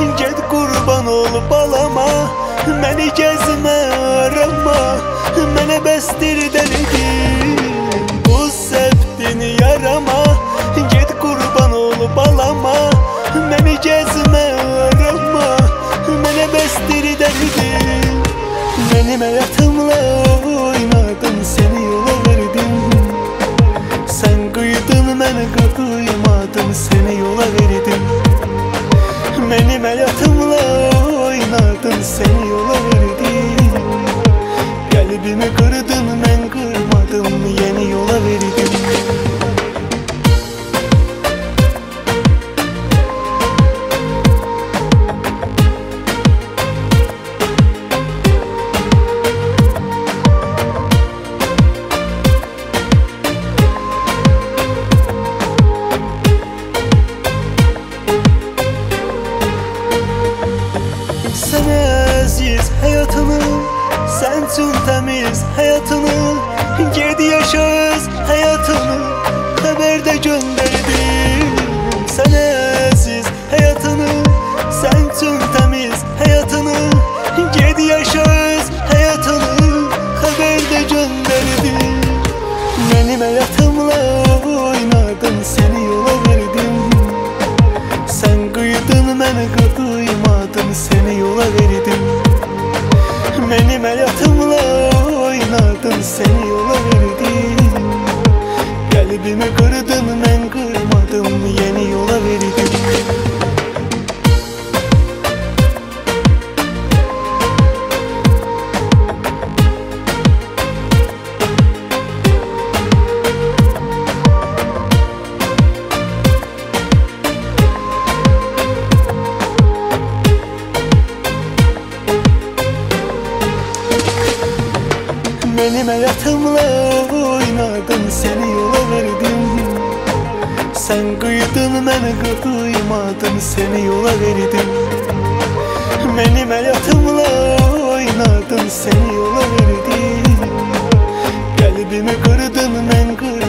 Get qurban ol balama, məni gəzmə arama, mənə bəsdir dəlidim bu səbtin yarama. Get qurban ol balama, məni gəzmə arama, mənə bəsdir dəlidim. Mənim həyatımla oynadın, səni yola verdim. Sən qıydın, mən qıymadım, səni yola verdim. Mənim həyatımla oynadın, səni yola verdim. Qəlbimi qırdın, mən qırmadım, yeni yola verdim. Sən əziz həyatını, sən üçün təmiz həyatını, ged yaşa öz həyatını, xəbərdə göndərdim. Sən əziz həyatını, sən üçün təmiz həyatını, ged yaşa öz həyatını, xəbərdə göndərdim. Mənim həyatımla oynadın, səni yola verdim. Sən qıydın, mən qıymadım, səni yola verdim. Mənim həyatımla oynadın, səni yola verdim. Qəlbimi qırdın, mən qırmadım, yeni yola verdim. Mənim həyatımla oynadın, səni yola verdim. Sən qıydın, mən qıymadım, səni yola verdim. Mənim həyatımla oynadın, səni yola verdim. Qəlbimi qırdın, mən qırmadım.